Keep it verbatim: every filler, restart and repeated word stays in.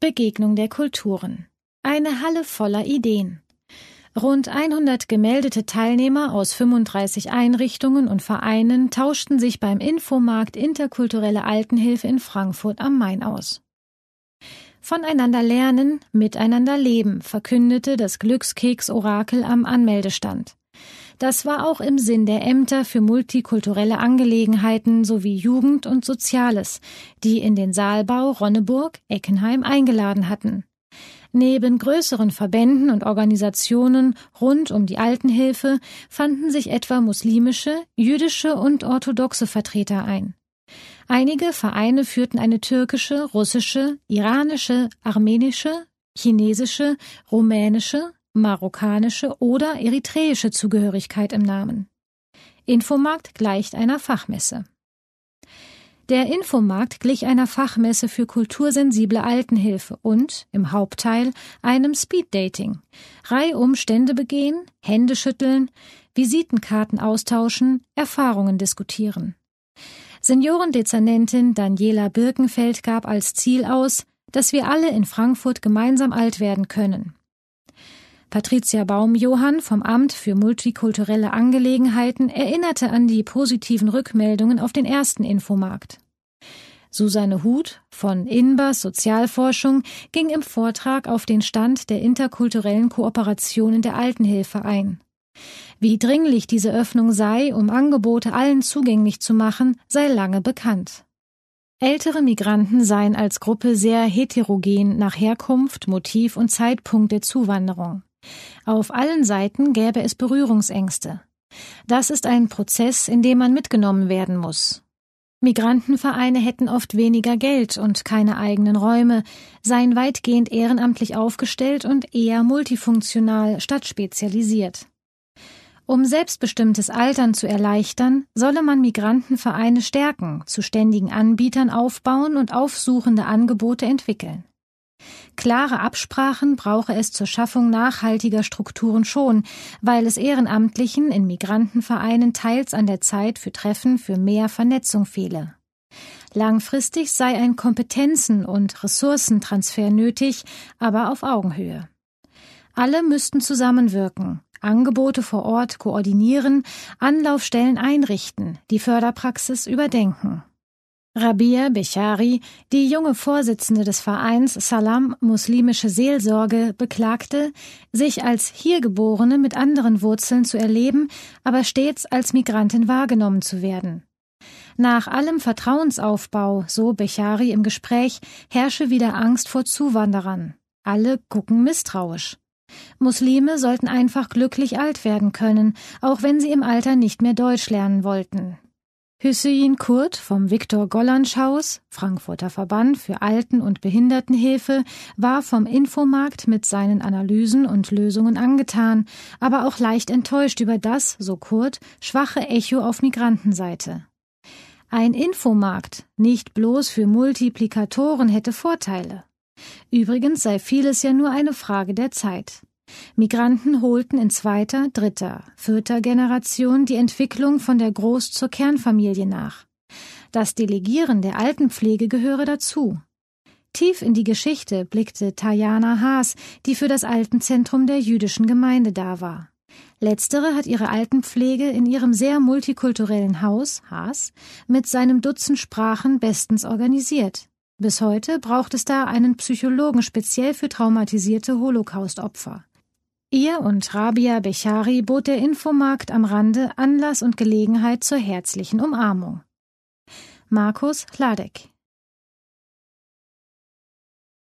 Begegnung der Kulturen. Eine Halle voller Ideen. Rund hundert gemeldete Teilnehmer aus fünfunddreißig Einrichtungen und Vereinen tauschten sich beim Infomarkt Interkulturelle Altenhilfe in Frankfurt am Main aus. Voneinander lernen, miteinander leben, verkündete das Glückskeks-Orakel am Anmeldestand. Das war auch im Sinn der Ämter für multikulturelle Angelegenheiten sowie Jugend und Soziales, die in den Saalbau Ronneburg-Eckenheim eingeladen hatten. Neben größeren Verbänden und Organisationen rund um die Altenhilfe fanden sich etwa muslimische, jüdische und orthodoxe Vertreter ein. Einige Vereine führten eine türkische, russische, iranische, armenische, chinesische, rumänische, marokkanische oder eritreische Zugehörigkeit im Namen. Infomarkt gleicht einer Fachmesse. Der Infomarkt glich einer Fachmesse für kultursensible Altenhilfe und, im Hauptteil, einem Speeddating. Reihum Stände begehen, Hände schütteln, Visitenkarten austauschen, Erfahrungen diskutieren. Seniorendezernentin Daniela Birkenfeld gab als Ziel aus, dass wir alle in Frankfurt gemeinsam alt werden können. Patricia Baum-Johann vom Amt für multikulturelle Angelegenheiten erinnerte an die positiven Rückmeldungen auf den ersten Infomarkt. Susanne Huth von Inbas Sozialforschung ging im Vortrag auf den Stand der interkulturellen Kooperation in der Altenhilfe ein. Wie dringlich diese Öffnung sei, um Angebote allen zugänglich zu machen, sei lange bekannt. Ältere Migranten seien als Gruppe sehr heterogen nach Herkunft, Motiv und Zeitpunkt der Zuwanderung. Auf allen Seiten gäbe es Berührungsängste. Das ist ein Prozess, in dem man mitgenommen werden muss. Migrantenvereine hätten oft weniger Geld und keine eigenen Räume, seien weitgehend ehrenamtlich aufgestellt und eher multifunktional statt spezialisiert. Um selbstbestimmtes Altern zu erleichtern, solle man Migrantenvereine stärken, zu ständigen Anbietern aufbauen und aufsuchende Angebote entwickeln. Klare Absprachen brauche es zur Schaffung nachhaltiger Strukturen schon, weil es Ehrenamtlichen in Migrantenvereinen teils an der Zeit für Treffen für mehr Vernetzung fehle. Langfristig sei ein Kompetenzen- und Ressourcentransfer nötig, aber auf Augenhöhe. Alle müssten zusammenwirken, Angebote vor Ort koordinieren, Anlaufstellen einrichten, die Förderpraxis überdenken. Rabia Bechari, die junge Vorsitzende des Vereins Salam Muslimische Seelsorge, beklagte, sich als Hiergeborene mit anderen Wurzeln zu erleben, aber stets als Migrantin wahrgenommen zu werden. Nach allem Vertrauensaufbau, so Bechari im Gespräch, herrsche wieder Angst vor Zuwanderern. Alle gucken misstrauisch. Muslime sollten einfach glücklich alt werden können, auch wenn sie im Alter nicht mehr Deutsch lernen wollten. Hüseyin Kurt vom Viktor-Gollancz-Haus, Frankfurter Verband für Alten- und Behindertenhilfe, war vom Infomarkt mit seinen Analysen und Lösungen angetan, aber auch leicht enttäuscht über das, so Kurt, schwache Echo auf Migrantenseite. Ein Infomarkt, nicht bloß für Multiplikatoren, hätte Vorteile. Übrigens sei vieles ja nur eine Frage der Zeit. Migranten holten in zweiter, dritter, vierter Generation die Entwicklung von der Groß- zur Kernfamilie nach. Das Delegieren der Altenpflege gehöre dazu. Tief in die Geschichte blickte Tajana Haas, die für das Altenzentrum der jüdischen Gemeinde da war. Letztere hat ihre Altenpflege in ihrem sehr multikulturellen Haus, Haas, mit seinem Dutzend Sprachen bestens organisiert. Bis heute braucht es da einen Psychologen speziell für traumatisierte Holocaust-Opfer. Ihr und Rabia Bechari bot der Infomarkt am Rande Anlass und Gelegenheit zur herzlichen Umarmung. Markus Hladek.